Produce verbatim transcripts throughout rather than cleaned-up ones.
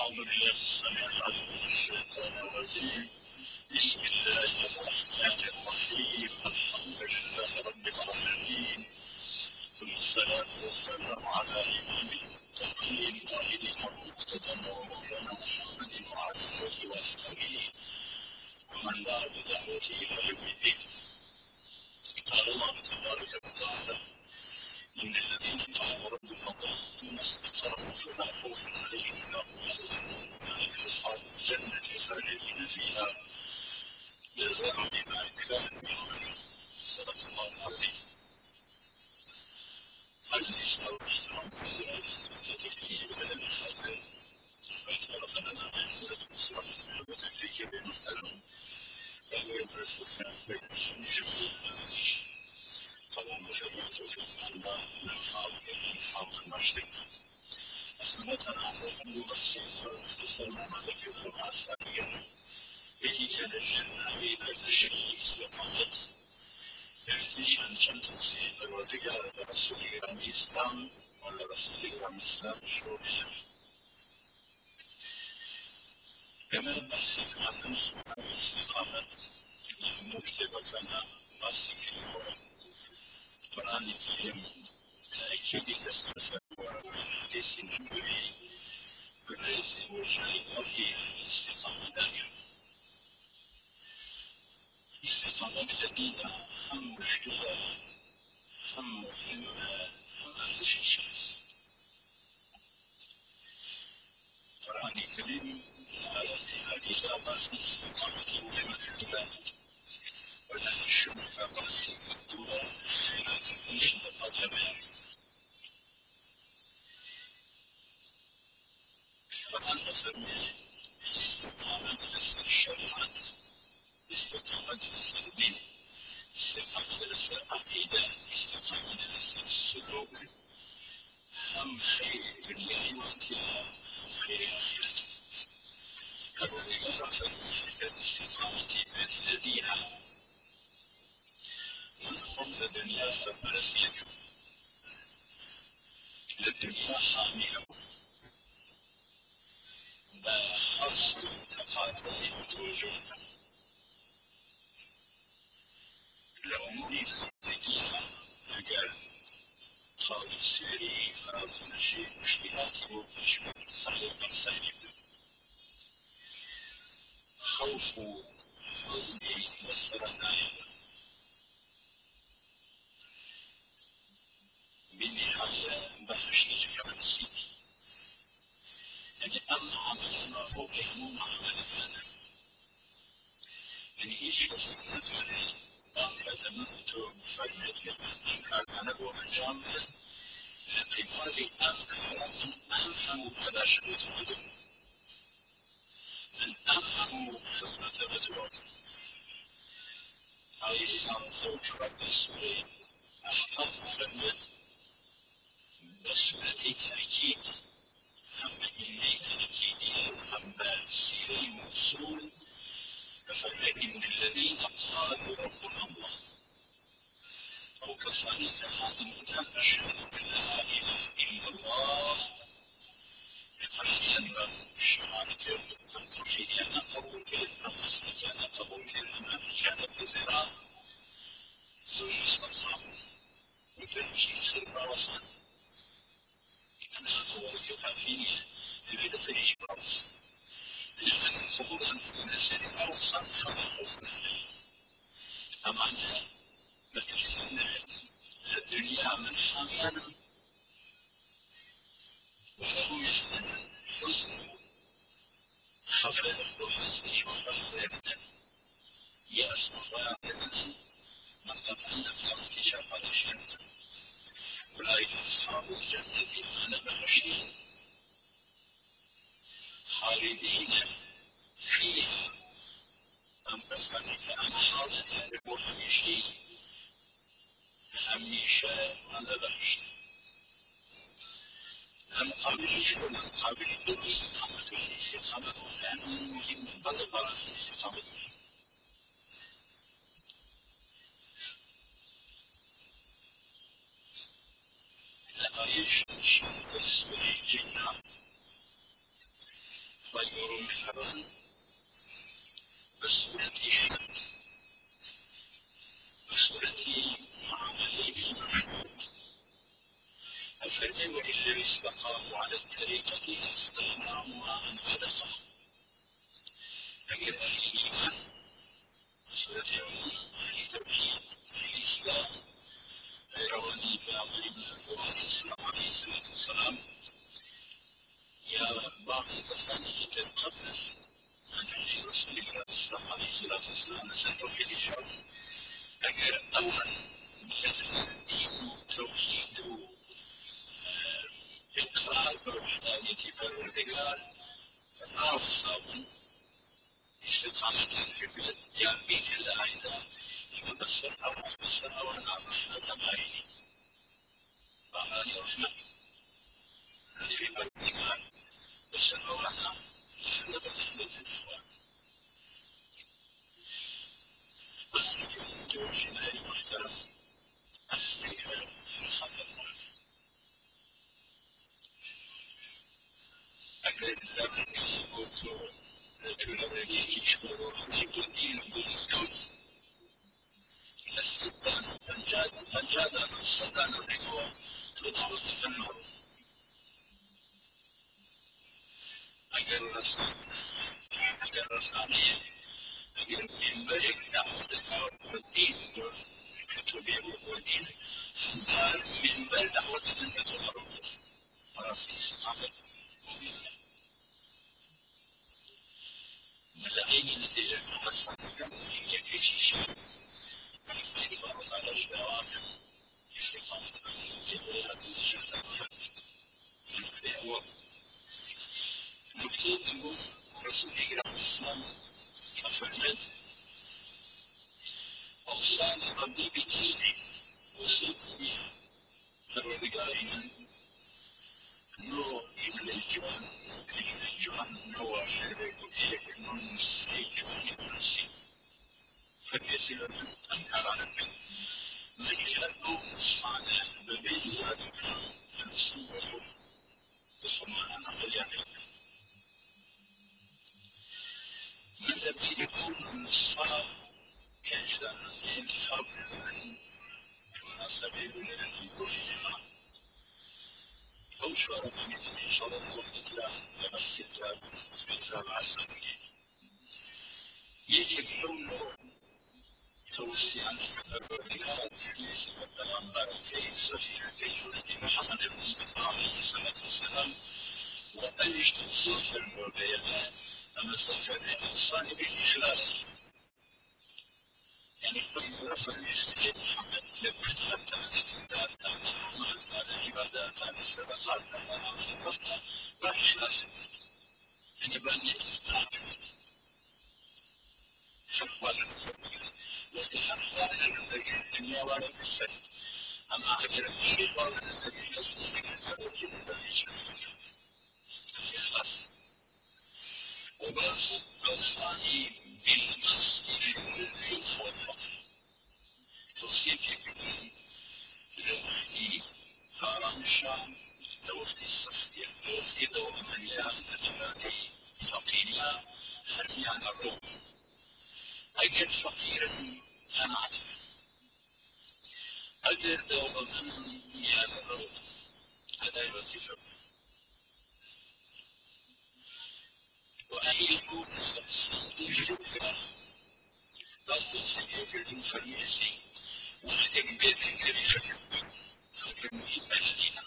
أعوذ بالله السميع العليم من الشيطان الرجيم. بسم الله الرحمن الرحيم. الحمد لله رب العالمين، ثم الصلاة والسلام على إمام المتقين قائدنا ومقتدنا ومولانا محمد وعلى آله وأصحابه ومن دعا بدعوته إلى يوم الدين. قال الله تبارك وتعالى: إن الذين قالوا ربنا الله ثم استقاموا فلا خوف عليهم ولا هم يحزنون أولئك أصحاب الجنة خالدين فيها جزاء بما كانوا يعملون. صدق الله العظيم. عزيز المحترم وزراء الخدمة في بلد الحسن، فيتبارك لنا بعزة وسلامة وتوفيق بالمحترم فهو الرسول بين شهور عزيز قوم خدمة في الله من خالق من خالق المشرق خدمتنا خدمة بسيطة وسلامة ذكر مع السابقين Peki kendisinin bir kardeşi istikamet yönetişen çantası Perverdigar Resulü İslam ve Resulü İslam şuuruyla hemen bahsetmeniz istikamet muhtebakana bahsediliyor. Kur'an-ı Kerim تأكيد الأسفل والحديث النبوي برئيس وجهي وهي الاستقامة دائما. استقامة لدينا هم مشكلة هم مهمة هم أرزش الشخص. القرآن الكريم آيات حديث أباس استقامة مهمة في الله ولها الشمل أباس في الدولة خيرات الفنشن القدمين. القرآن فرمي استقامة لسر الشريعة، استقامة لسر الدين، استقامة لسر عقيدة، استقامة لسر السلوك، هم خير الدنيا وانتهى هم خير الآخرة. الرجال فرمي حركة الاستقامة بيت الذين من خلد الدنيا سبرسيته للدنيا حامية دا خاص تقاضي وتوجه لأمور زندگيها أجل خالي سيري فراز نشي مشكلاتي ومشكلة صحيح سيري خوف حزني وسرنايا بالنهاية بحشت جهة نسيبي يعني أما عملنا فوق هموم عمل كان يعني إيش قصدنا دوري أنك تمرت فرمت كمان أنك أنا بوهنجام لقبال أنكر من أنهم قداش بتودم من أنهم خدمة بتودم. هاي سانزوج رب السوري أحقاق فرمت بسورة تأكيد هم إني تأكيدي هم سيري موصول ففرق إن الذين قالوا ربنا الله أو كصانيك هذا المكان أشهد أن لا إله إلا الله يتحيّن شهادة أن توحيدي أنا قبول كلمة أم أسلك أنا قبول كلمة كان بزراء ثم استقاموا وتمشي سر رأسا أنا أقول كفافيني يريد فريج رأس أجل أن قبول أنفون سر رأسا فلا خوف عليه. أما أنا بترسلت الدنيا من حاميانا وهو يحزن حزن خفاف وحزن وخفاف يأس وخفاف من قد علق يومك شر على شيء. أولئك أصحاب الجنة أنا بحشين خالدين فيها أم قصاني فأنا حاضر بوهم شيء هميشة أنا بحشين المقابل شو المقابل دور استقامة الاستقامة وفعلا مهم بل برس الاستقامة مهم. الآية شمس سورة الجنة طيور محرم بسورة الشرك بسورة عملية المشروط أفرمي وإن لم استقاموا على الطريقة لأسقيناهم ماء غدقا. أجر أهل الإيمان سورة العموم أهل توحيد أهل الإسلام رواني بأمر ابن القرآن الإسلام عليه الصلاة والسلام يا باقي كساني تنقبس منهج رسول الله الإسلام عليه الصلاة والسلام نسأل توحيد الشرع أجر أول لسان دين توحيد إقرار بوحدانية الرجال راو صابون استقامة في البلد يا بيك الآية يبصر أو يبصر أو أنا رحمة بعيني بأماني رحمة في الرجال بصر أو أنا حسب اللحظة الإخوان أسرك المتوجه المحترم أسرك الخطر أكاد الأمني وطور تولي يشكروا عليكم دينكم سكوت السلطان أنجاد أنجاد أن السلطان الرجوع تضعوا النور أجر رسام أجر رسامي أجر من بريك دعوتك والدين كتبه والدين هزار من بر دعوتك أن تتمروا ورفي استقامة مهمة ملاعين نتيجة محصنة مهمة في شيء فإذا مرت على جدارك استقامة من عزيز الشرطة النقطة هو نقطة يقول رسول الله الإسلام ففرجت أوصاني ربي بتسع وصيت بها الرجال نو جمل الجوان كلمة الجوان نو شرك هيك نو نسي جوان ونسي فبيصير من أنكر على الفيلم من كان الصالح ببيزادك فنصبه بصمع أنا مليانك من لم يكون النصارى كأجدان الانتخاب من كمناسبة للأنبوشيما أو شعر مثل شرط وفترة وفترة فترة عسكرية يجب لونه توسيعا الرجال في الاسم والتنبر في صحيح في عزة محمد المصطفى عليه الصلاة والسلام وأجد الصفر والبيان أما صفر الإنسان بالإخلاص يعني فيرفع الإسلام محمد لبختها تعني تعني تعني عمال تعني عبادات تعني صدقات تعني عمل الوقت بإخلاص يعني بنية التعبد حفظ الرزق وقت حفظ الرزق الدنيا ولا بالسد أما غير الدين ولا الرزق التصميم الرزق الرزق الإخلاص وبس أوصاني بالقصد في الغنى والفقر توصيتك لأختي هارام الشام لأختي الصحية لأختي دور مليان لأختي فقيرة هرميان الروم أجد فقيرا أنا أعتبر أجد دور من مليان الروم هذا الوظيفة وأن يكون صمت الفكرة قصد السجن الفريسي واختك بيتك لفترة فترة مهمة لدينا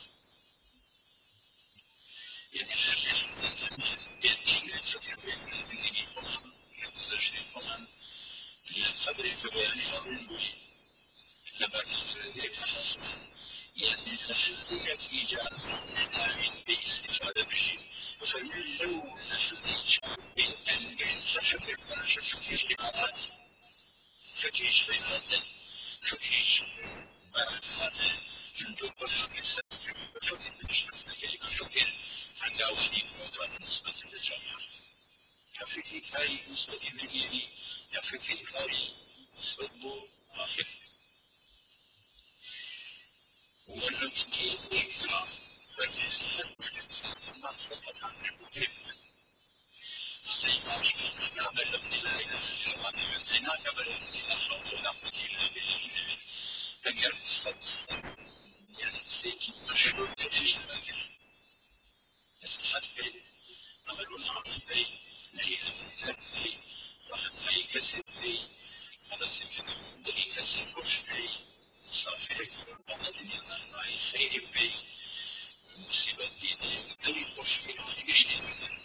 يعني هل يحزن الناس بيتك لفترة بين الزندگی فمان لگذشته فمان لقبر فبياني أمرنبوي لبرنامج رزيك حسما يعني لحظية إجازة نداوين باستفادة بشي فمن لو لحظية بين ألقين حفتر فرشة فتيش إماراتي فتيش خيراتي فتيش بركاتي جندوب برحك السنة بفتر بشرفت كلمة فتر عن أولي فوضى نسبة للجامعة كفتي كاي نسبة منيني كفتي كاي نسبة بو آخر والمسكين إكرام فالإنسان الإنسان ما سقط عنه كيف سيعيش بلفظ لا إله إلا الله يمتعناك بلفظ لا حول ولا قوة إلا بالله أجر الصدق يعني سيكي مشهور بإيش الذكر نصيحة بي أمر معروف بي نهي عن المنكر بي رحم بي كسر بي هذا سكر دني كسر فرش بي صافي بعد الدنيا معي خير بي مصيبة ديني دني فرش بي إيش الذكر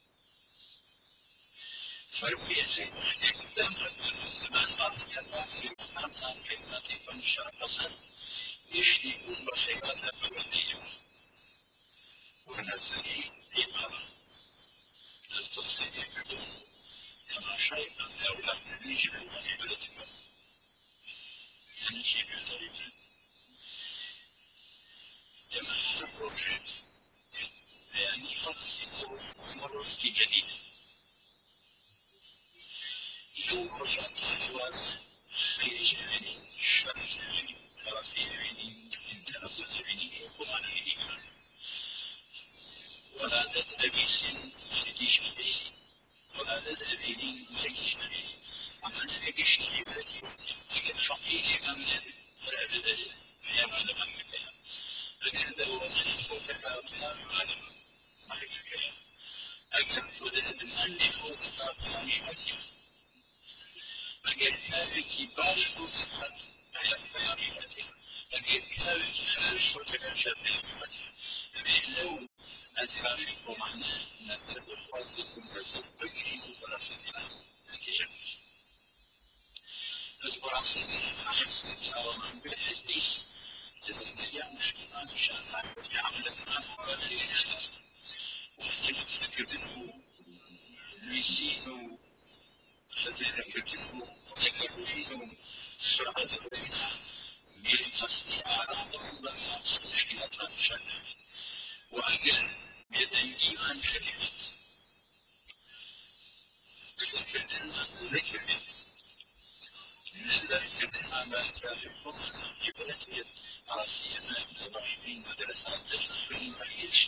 فرميسي قدام الزمان بعض الكلمات في المكان عن كلمات فنشر مثلا يشتيون بصيغة البلدية ونزلي عبارة تتصل يكون كما شيء من أولاد تدريش من عبادة بس يعني شيء بيضرب يمح الروجيت يعني هذا السيمور ومروجيتي جديدة يوم رجعت حوالي خير جاني شر جاني طرف يميني انتلف يميني وخمان يميني ولادت أبيس ملكيش أبيسي ولادت أبيني ملكيش أبيني أنا ملكيش أبيتي أجد فقيري أمنت رأبدس يا مالم أمكنا أجد دوامني فوتفا بلا مالم مالك أجد تدد مني فوتفا بلا مالك أجد كاركي باش فوتفا بلا مالك أجد كاركي خارج فوتفا بلا مالك أبي لو أدرافي فمعنا نزل بفرازكم نزل بكرين وفراسنا نتيجة تذكر عصير أحسن أو من بالحديث تزيد يا مشكلة إن شاء الله في عمل فلان ولا يخلص وفي سكتنه ليسينه هذين كتنه وتكرمينه سرعة الرينا بالتصديق على الله مشكلة إن شاء الله وأجل يدي عن كلمة سكتنا ذكر نزل كلمة ما تفهم يبرتي عاصينا لبشرين مدرسة تسخرين مريض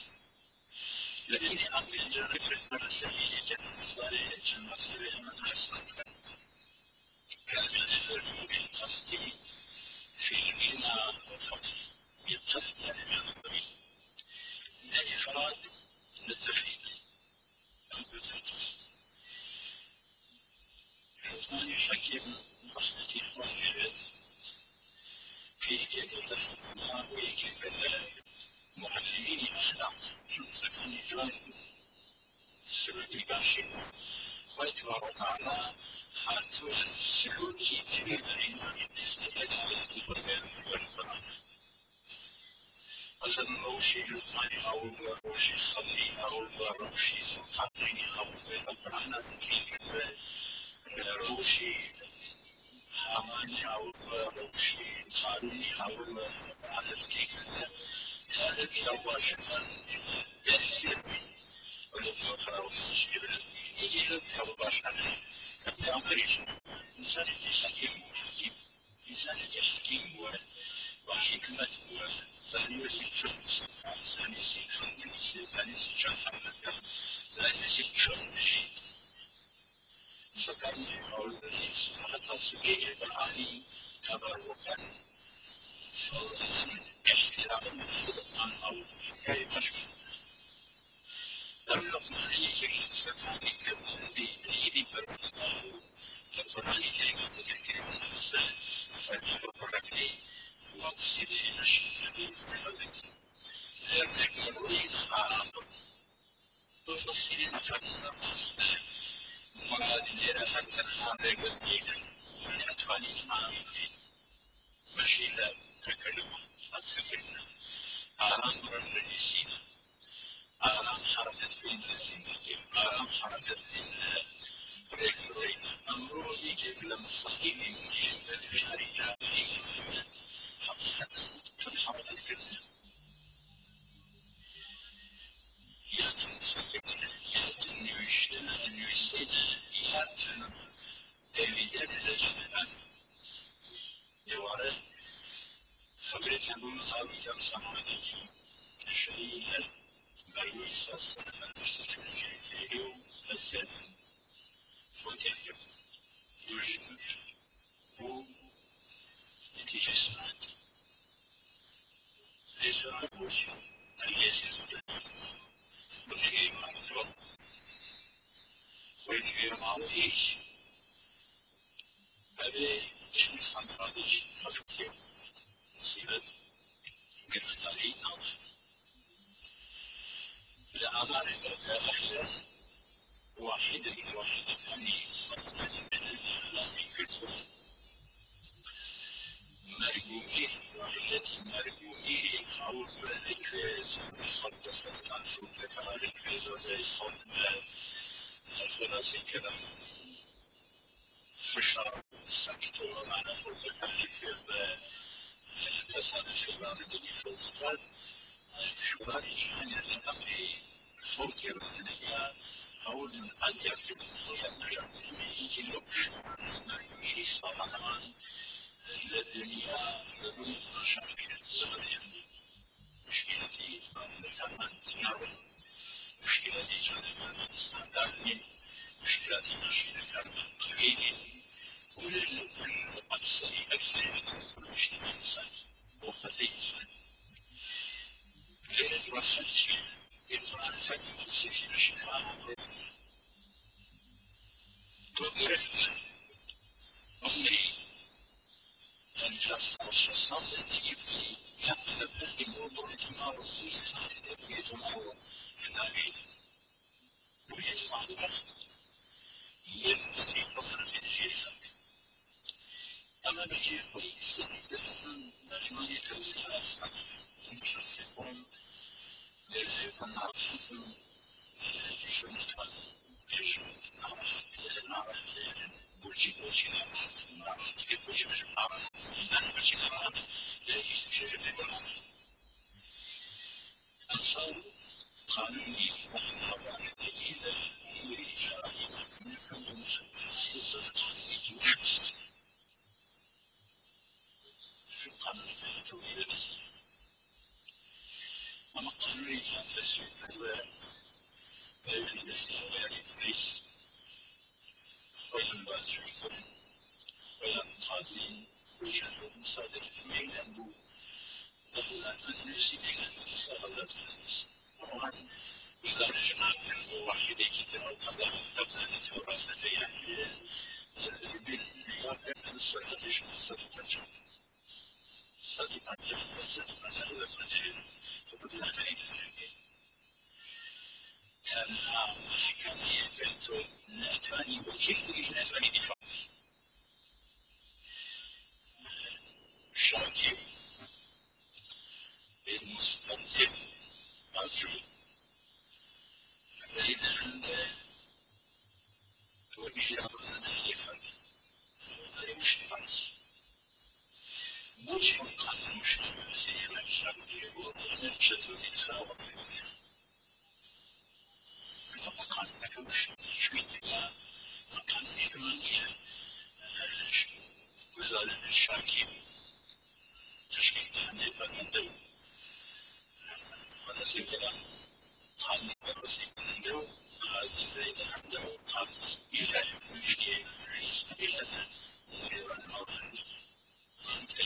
لكن أمر جانب الفرنسية جانب ضريع جانب ضريع مدرسة كان نزل بالقصد في الغنى والفقر بالقصد يعني معنى لا إفراد للتفريط أو بالقصد العثماني حكيم رحمة الله عليه في كيف رحمة الله وكيف معلمين أخلاق سكن جوان سلوكي باشي ويتبارك على حالته السلوكي للإيمان بالنسبة لآيات القرآن والقرآن مثلا روشي العثماني أو روشي الصلي أو روشي القرآن أو القرآن ذكري روشي حماني أو روشي قانوني أو على ذكرك هذا الأول شفا يسير ولكن خلاص يجي الأول شفا كبدا مريض إنسان حكيم حكيم إنسان حكيم وحكمة ثاني يسير ثاني يسير ثاني يسير حمد ثاني يسير نشيد سكن أولي حتى سجيج القرآني تبركا فضلا احتراما عن أو كي مشهور اللقماني كي سكاني كمدي تيدي بركته القرآني كلمة ذكر كلمة الإنسان فالبركة وتصير في نشر المزيد لأنك يقولين عرب تفصيل مكان الرسل مراد لنا حتى هذا قلبينا ونعطاني معامل ماشي لا تكلم أتسكرنا آرام برمجيسينا آرام حركة بين الزمن آرام حركة بين بريك برينا أمره يجب لما الصحيح مهم في الإشارة جامعية حقيقة الحركة كلها يأتي سكرنا يأتي نيوشنا نيوسينا يأتي devletler düzenlenen yılları fabrikasyon alacak sanmadaki şeyler برای احساس برای چون که eu fazendo roteiro hoje o neticesinde esa hoje aí esses o ninguém mais falou foi ninguém mal isso aí gente sangrado fazer o quê se vê قرفتاری نامه لأمانة فأخيرا واحدة واحدتان استثناء من الإعلام كله مرگومی وعلت مرگومی حول الكريز مخلصة عن حوتة الكريز وليصد خلاص الكلام فشار سكت ومعنى حوتة الكريز تصادف الواردة حوتة شورای جهانی از امری فوت کردنیا حول أن يكتب الخيام نجم يجي لبش مرمي صلامان إلى الدنيا لبوز شركة زغرية مشكلتي كمان تناول مشكلتي جانا كمان استانداردي مشكلتي ماشينا كمان قليلي ولل كل أكثر أكثر كل شيء إنسان وخلي إنسان ليلة وحدتي يقرأ الفن والسيف الشفاء وقرفت عمري ثلاثة عشر زندگی بی يقبل الأمور تمارس في ساعة تبقية الأمور في النبيت ويسعى الوقت يبني فضل في الجيخك أما بجي خوي سنة ثلاثة مجموعة رسالة أصلا مشرسفون للهيطان عرفهم الذي شمتها يشمت نعرف بوشي بوشي نعرف نعرف كيف بوشي بوشي نعرف ميزان بوشي نعرف لا يستشير بالنعرف أنصار قانوني وحماوان دليل أموري جرائم من فندم سياسة قانوني وحبس في القانون الدولي لنسي أما قانوني كان تسويق فهو دولي نسي ويعني بوليس ويان بازوي كون ويان قاضي ويشهر مصادر الميلان بو لحظات من نفسي ميلان بو لحظات من نفسي طبعا وزارة جماعة الواحدة كتير القضاء لبزانة وراسة يعني بالواقع السؤال ليش صديقة جمع صديقة جمع صديقة جمع صديقة تفضل تعيد كان محكمة فلتو ناتواني وكل ناتواني دفاع شاكي المستنتج أرجو بين عند وإجابة تحقيقا هذا مش البحث مش قانون مش سيما شاكي وأنا شتو نتساوى قانون مش شوي قانون ثمانية وزارة الشاكي تشكيل تهنئ بغندو هذا سيكون قاضي برسي عنده قاضي غير عنده قاضي إلى كل شيء رئيس إلى مديران أوراق مفتي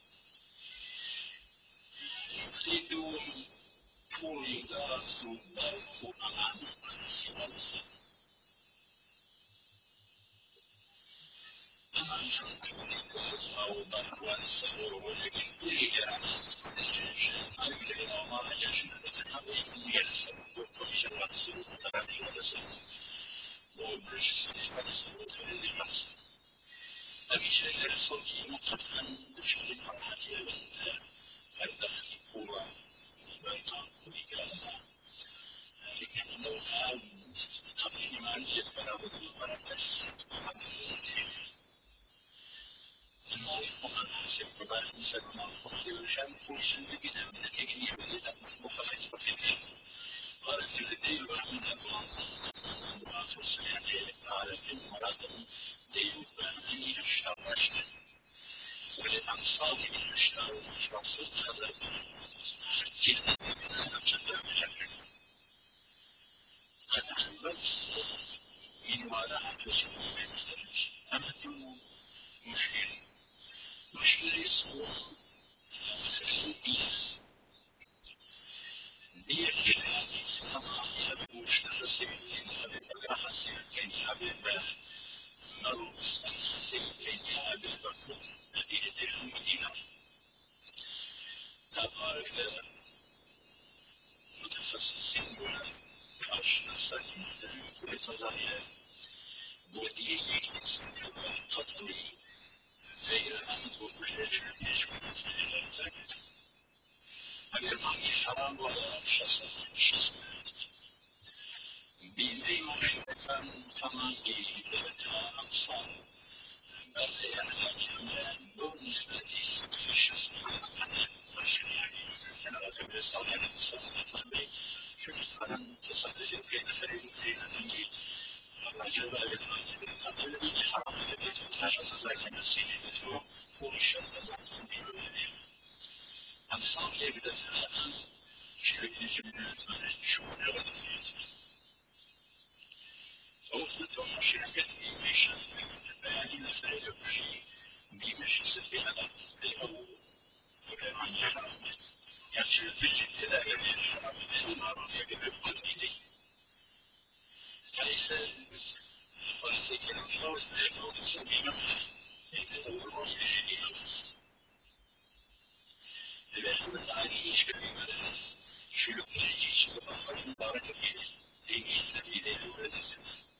مفتي دوم فوري غازو بالفو أمانة سيمانسي أما شون فوري غازو أو بالفو السهور ولكن كل إرانيس كل جنشن أريد أن ما جنشن فتنهوي كل يلسل وكل شيء يلسل وتراجع يلسل وبرش سنة يلسل وتنزل يلسل أبي شيء يلسل كي مقطعا بشكل مرحلة من الدخل قوة بيضاء وإجازة لكن لو كان قبل مالية بلغ الورق الصدق عن الزيتين إنه يكون حسب قبائل سلم الفقر وشان فرش البقية من التقنية بدأت مخففة وفكرة قالت لدي الرحمن أبو عزيز عندما ترسل عليه قال في المراد ديوت بأمني أشتر رشدا وللأنصار من أشتر وشخص حذر جزء من هذا الجدر من الفكر قطعا بس اینو على حقش نمیدارش اما دو مشكل مشكلة اسمه مسألة ديس دي الشيء اسمها هي بمشتغل سيمكينيا ببقى سيمكينيا ببقى نروس سيمكينيا ببقى مدينة المدينة تبارك متخصصين وكاشناسين كل تزايا بودي يكتسب تطوي غير أن تخرج يجب أن تكون اگر مانی حرام ولا شخص شخص بیمه مشرفم تمامی تا امسال برای اعلام دو نسبتی صفر شخص من ماشین یعنی کنار که سال یعنی مسافت می شما کارم تصادفی که نخرید نگی اگر برای مانی زن قبل می حرام بده تاشو زاید نسینی بدو پولیس شخص زن بیرون امسال یک دفعه شركة جمعيات شؤون الغذائية توفت شركة بيمش اسمها البياني الخير بشي بيمش اسمها أو وكمان يحرم يعني شركة الجديدة لا يحرم ما رأي يقبل فتيدي فليس فليس كلام حول الشنو سبيلا يتدور الجديد بس إذا هذا الآن يشكل بمدرس شلون يجي شباب آخرين بارك بيده يجي سبيل الولد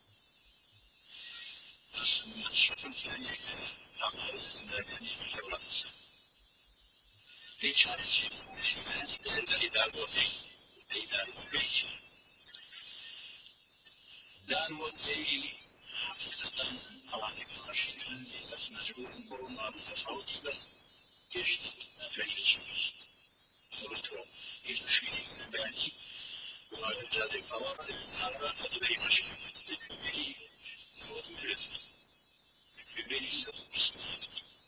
بس من الشكل كان يعمل الزنداني مجرد السنة في شارع شمالي دار دار وفي أي دار وفي دار وفي حقيقة طبعا في ماشين بس مجبور بروما متفاوتة بس يشتغل ما في شيء قلت يشتغل الباني وهذا جاد القوارض هذا فتبين ماشين تبين هو توجد تبين اسمه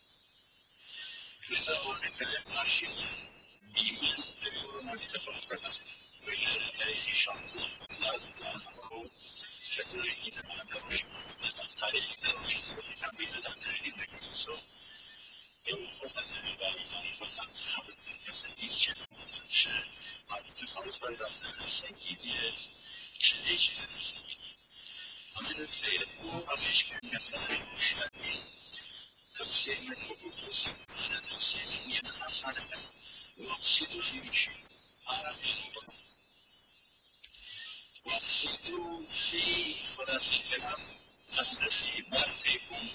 لذا هناك ماشين بيمن بروما متفاوتة وإلى نتائج شانسية لا لا شكل جيد ما تروش تاريخ تروش تبين تاريخ نكمل يوفقنا ببالنا فقط كسنين شنموتنش عادت خالص برداشتن سنگینی چلیچ سنگینی همه نکته او همش که نفعی وشادی توصیه من و توصیه من توصیه من یه نحسانه من واقصد في مشي عربي واقصد في خلاص الكلام أصل في بارتكم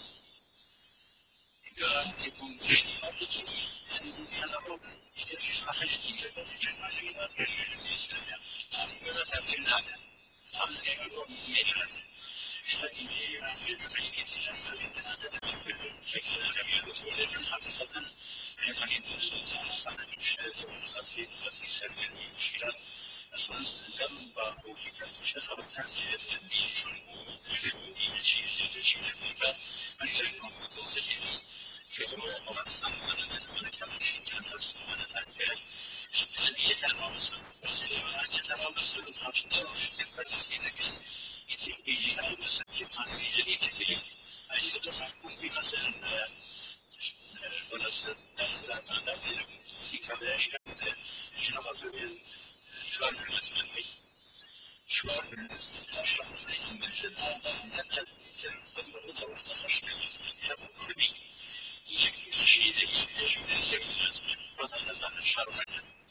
قاسكم اشتغالكم أن أنا إذا في حالتي من الجماعة في الإسلام تعمل مثلا العدم تعمل يقولون ميلان شهادي ميلان جمعي كتير ما زدنا تدبر لكن أنا يقول من حقيقة يعني النصوص الصنع الشهادة والخطي الخطي سرني مشكلة أصلا لم بقول لك الشيخ الثاني الدين شو شو دين شيء شيء شيء لك أنا يقول توصل فهو مثلا كما كان السنة تعرف حتى أن يترابص وسليمان أن يترابص وتعرف في البلد كان يجي أي مسألة في قانون جديد في أي سبب يكون بمثلا فلسطين ذات عندنا في كذا أشياء جنبات من شوال المسلمين شوال المسلمين الشخصي من الجنة نتل كان خطوة خطوة تخشى يبقى يكفي شيء يكفي من اليمين مثلا مثلا الشر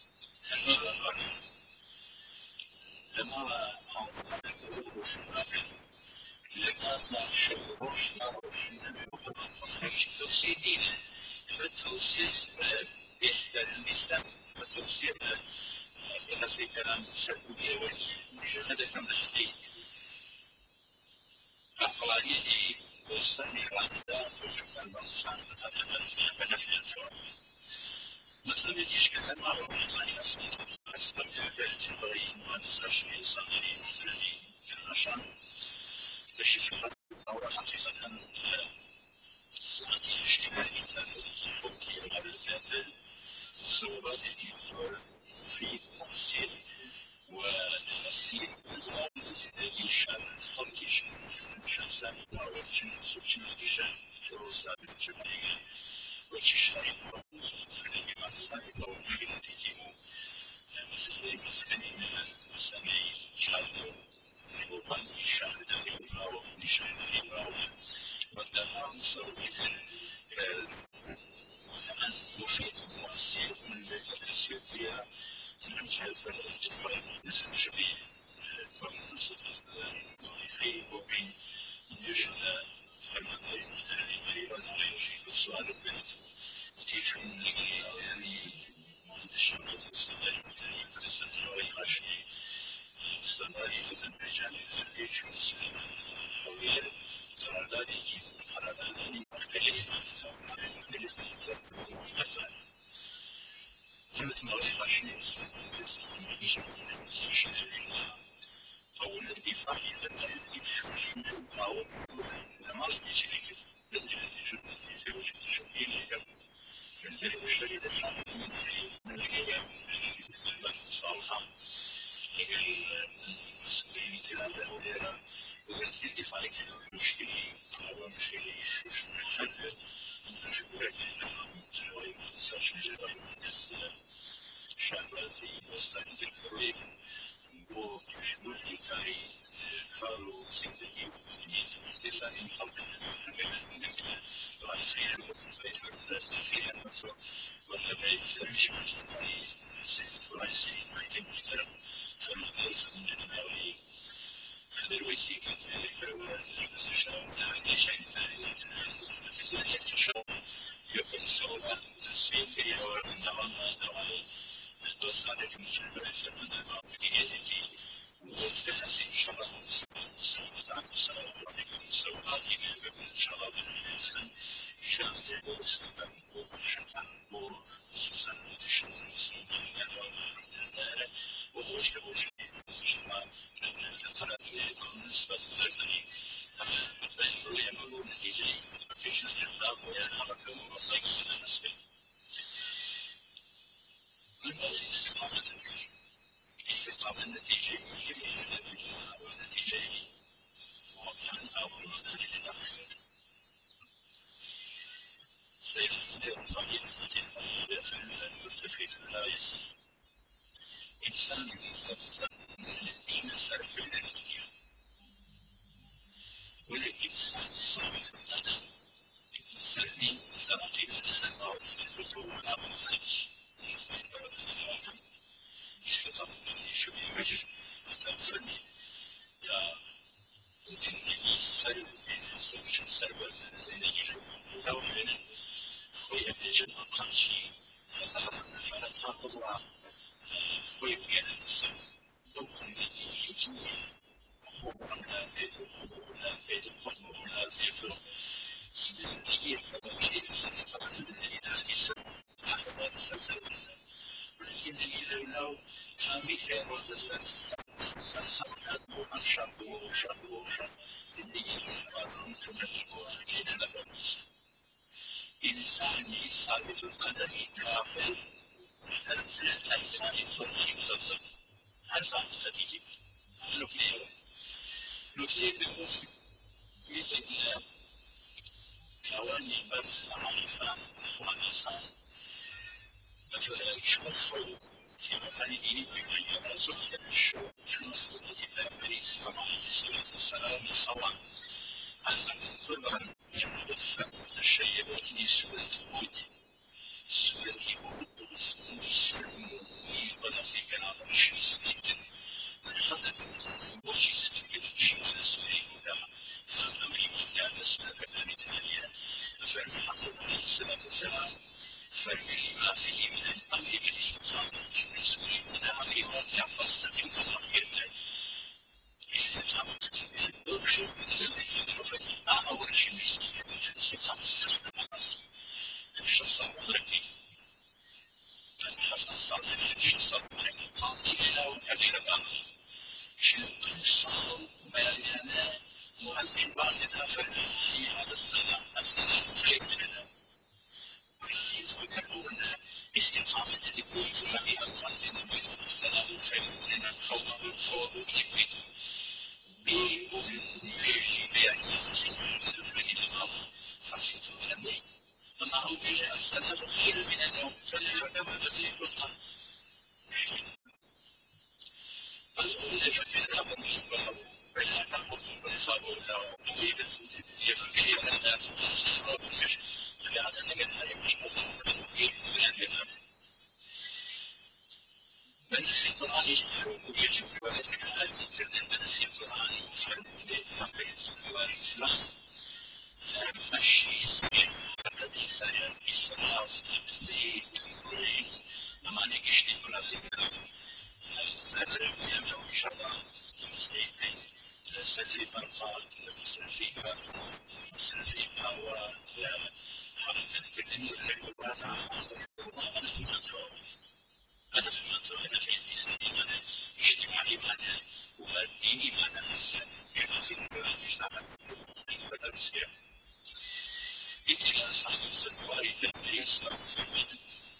لما خاصة الوحوش لكن لما صار شوش نروش نروش توصي دينه توصي يحتاج الإسلام توصي فلسي كلام سلبية وجهة كم الحديث عقلانيتي واستني العقدات وشوف الإنسان فتتمنى بنفع الحرام مثلا يجيش كلام معروف إنساني أصلا أستمع في الجبرين وأنساش إنساني مثلا كالنشان تشوف أو حقيقة ساعتي اجتماعي تاريخي حبي على الذات الصعوبات التي تظهر مفيد مؤثر وتمثيل أزواج زندگی شب خالتیش شخصا وارد سوچنا شب شروع سابق جمعیه و چشمای زندگی مسئله با فیلمی مسئله مسئله مسئله شب نبودی شهر داری و نشان داری و در مسئله از مثلا مفید مؤثر من فتسيوتيا من جهة الاسم شبيه ومنصف الزين وخير وبين يشهد فرمضي مثلا يريد أن يشيك السؤال البنت تيشون لي يعني الشمس السنة مثلا السنة ويخشي السنة أذربيجان يشون سليمان حوية قراردادي قراردادي مختلف مختلف مثلا كانت مرة عشرين سنة بس مفيش مشكلة أو الدفاع إذا يشوش من تعاون لما يجيك نجد جنة يجوش تشوفين لك في الفيلم الشريط الشعب من الفيلم من الأيام من صالحة هي المسؤولين تلعب أولياء وقت الدفاع كده مشكلة أو مشكلة يشوش من حل تشوفك تلعب تساش مجرد مهندس شهبازي وستانة الكريم وتشمل كاري كارو زندگی بودی اقتصادی خلق زندگی و خیر مختلف درس خیر مختلف و نبی ترش مختلفی سید رئیسی مایل محترم فرمانده زندگی خبر ویسی که فرمان نگذشته در نشانی تازه تنظیم تجاری يكون سوى تسويق اليوم نوعا نوعا دوستانه که مشابه فرمان معمولیتی والفلسي إن شاء الله سلامة عن السلام عليكم سواتي لكم إن شاء الله بالإحسان شامل وسلام وشكرا وخصوصا لشؤون المسلمين ومحمد ووجه وجه الشباب كان تقرأ بالنسبة للفريق فإن يعملوا نتيجة في شأن الله ويعلمكم وخير بالنسبة من بس استقامة الكريم استقامة النتيجة هي الدنيا والنتيجة وطن أو مدن الآخرة سيد الرحيم داخل المستفيد لا يصح إنسان يزلزل من الدين سلف إلى الدنيا والإنسان الصالح ابتدى سلبي سلطي لسنا وسلفته ولا مصدش استقامة شبيه وجه أتفني تا زندگی سر بین سوچ سر باز زندگی رو داومن خوی بیشتر مقامی هزار نفر تابلا خوی بیان سر دو زندگی هیچی خوبنا بيت خوبنا بيت خوبنا بيت زندگی کمی سر کمی زندگی داشتی سر حسابات سر سر بزن زندگی لو کمی خیر روز سر سر سر وشاف وشاف وشاف زندگی کارون تمنی و كده نفهمش إنساني ثابت القدم كافر مختلف إنساني صلي مزلزل إنسان خديجي نكلي نكلي بهم مثل كواني بس عارفة تخوان إنسان أفلا يشوفوا في مكان ديني بما يرزق في الشو شو في الأمر السلام الصلاة والسلام الصلاة أزل الظلم جمع الفم تشيبت لي سورة هود سورة هود اسمه سلم ونفي كان مش اسمك من حسب وش اسمك الشيء سورة هود فأمري كان سورة ثانية ففرم حسب عليه الصلاة والسلام فرمي ما فيه من الأمر بالاستقامة في سورة هود أمري واقع فاستقم كما أمرت استقامة دور شيء في الاستقامة فرمي أول شيء اسمك الاستقامة استقامة الشخص الذي كان حفظ الصلاة الشخص الذي قاضي إلى وكبير الأمر شرط الصلاة بيانا مؤذن بعد فرمي هي على الصلاة الصلاة خير من النوم ويزيد ويكررون استقامة البيت عليها المؤذن البيت السلام خير من الخوف الخوف البيت بيجي بيعني سيجي الفريق الأمام حسيت من البيت أما هو بيجي السلام خير من النوم فليعتبر الذي فتح مشكلة أزول لفتنا ومن فلا تخطوا فنصابوا له وإذا يفكر أن لا تنسى مش فليعتنق الحريم مش تصمت من الجنة بنسي القرآن يجب يجب روايتك لازم فردين بنسي القرآن وفرد بين رواية الإسلام مشي سير الذي سير إسراف تبزير تمرين أما نقشتي فراسي الزرع يمنع شرع مسيحين لسفي برقات لمسفي كاسات لمسفي هوات حركة كل يقول أنا أنا في مترو أنا في مترو أنا في الإسلام أنا اجتماعي أنا وديني أنا حسن يمكن أن يجتمع سفر بدرسية إذا أصحاب الزواري لم يسلم في المدن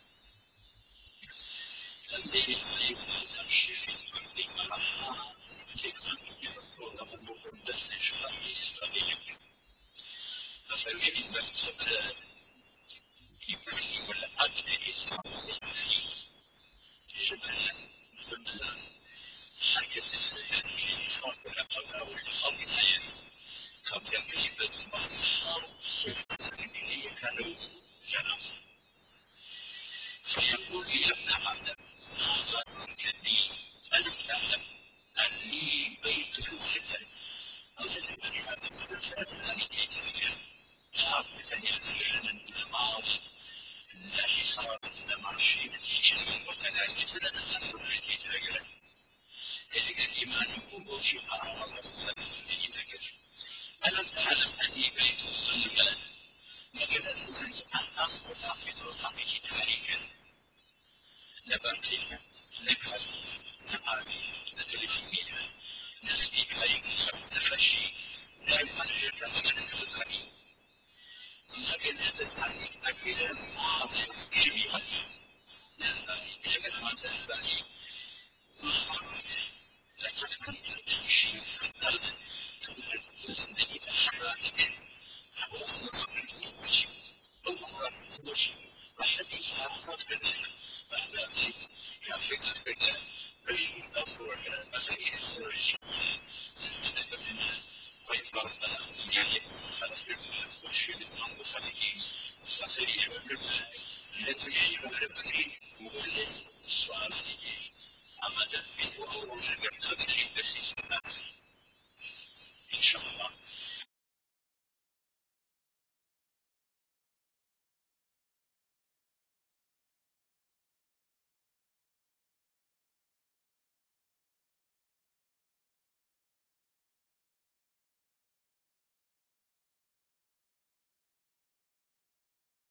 الزين أيضا تمشي في الأرض مرحا كيف أن يكون ضمن مقدس شرعيس فضيلك أفرمي إن تكتب يكون والعبد إسرائيل فيه جبلا مثلا حركة الخسيان في خلق الأقل والخلق الآية قبل قريب الزمان حار صفر الدينية كانوا جنازة فيقول لي يا ابن آدم ما ظننتني ألم تعلم أني بيت الوحدة الذي بني آدم ذكرت ثاني كيف تعرفتني أن الجنة الماضي لا حصار لما شيء نتيجة وتنالي لدخل وجدي تغير تلك الإيمان وبوشي على الله الذي ذكر ألم تعلم أني بيت الظلمة لقد أنزلني أهم وتعقد وتعطيه تاريخا نبرتها نكاسيها نعابيها نتلفونيها نسبيك عليك نخشي دائما نجد لما نتوزعني لكن نتزعني أكل معامل جميعتي نتزعني لكن ما تنساني ما فرمته لقد كنت تمشي في الظلمة توجد زندني تحركت أول مرة تمشي أول مرة تمشي وحديث عرفت بالله بعد ذلك كافكت بالله بشي أمر مساكين أمر الشمال المدى منها ويتبرنا يعني خلص بالله وشيد من بخلقي وصخري بالله لدنيا جبال بكري وولي السؤال نجيز أما تنفيذ وأول جبل قبل بسيس